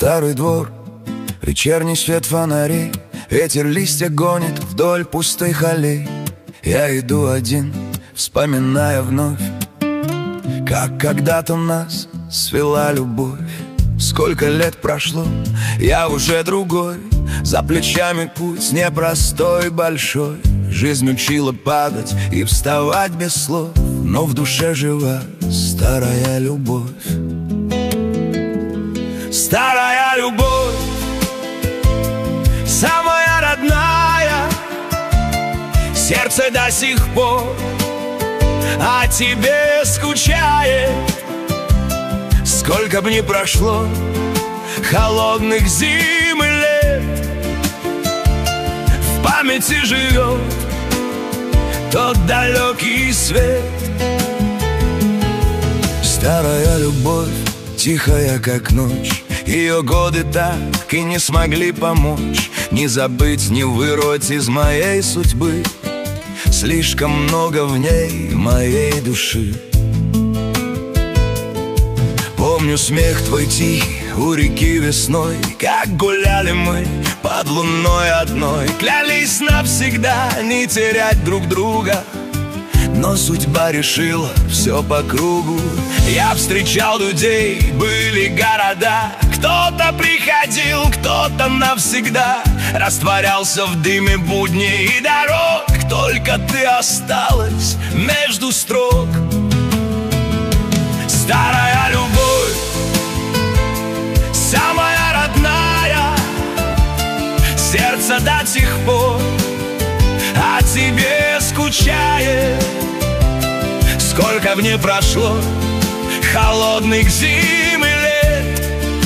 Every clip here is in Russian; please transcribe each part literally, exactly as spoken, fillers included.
Старый двор, вечерний свет фонарей, ветер листья гонит вдоль пустых аллей. Я иду один, вспоминая вновь, как когда-то нас свела любовь. Сколько лет прошло, я уже другой, за плечами путь непростой, большой. Жизнь учила падать и вставать без слов, но в душе жива старая любовь. Старая любовь, самая родная, сердце до сих пор о тебе скучает. Сколько б ни прошло холодных зим и лет, в памяти живет тот далекий свет. Старая любовь, тихая как ночь, ее годы так и не смогли помочь ни забыть, ни вырвать из моей судьбы. Слишком много в ней моей души. Помню смех твой тихий у реки весной, как гуляли мы под луной одной. Клялись навсегда не терять друг друга, но судьба решила все по кругу. Я встречал людей, были города, кто-то приходил, кто-то навсегда растворялся в дыме будней и дорог. Только ты осталась между строк. Старая любовь, самая родная, сердце до сих пор о тебе скучает. Сколько б ни прошло холодных зим и лет,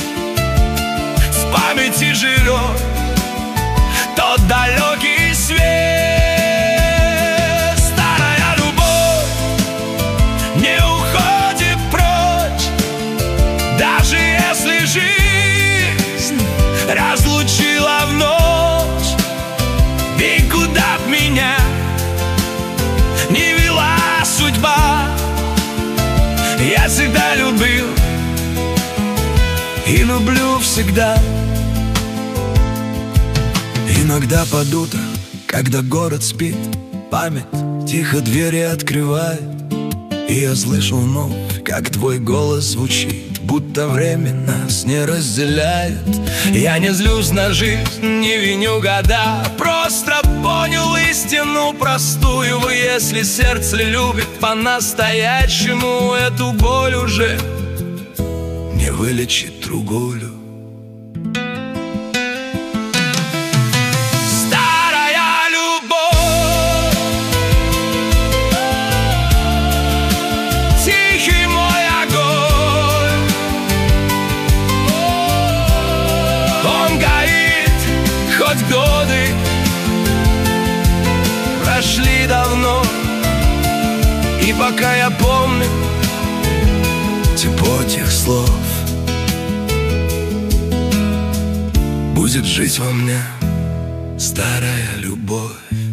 в памяти живет тот далекий свет. Старая любовь не уходит прочь, даже если жизнь разлучила в ночь. И куда б меня не вела судьба, я всегда любил и люблю всегда. Иногда под утро, когда город спит, память тихо двери открывает, и я слышу вновь, как твой голос звучит, будто время нас не разделяет. Я не злюсь на жизнь, не виню года, просто понял истину простую. Если сердце любит по-настоящему, эту боль уже не вылечит другую. Старая любовь, тихий мой огонь, он горит, хоть годы прошли давно, и пока я помню тепло тех слов, будет жить во мне старая любовь.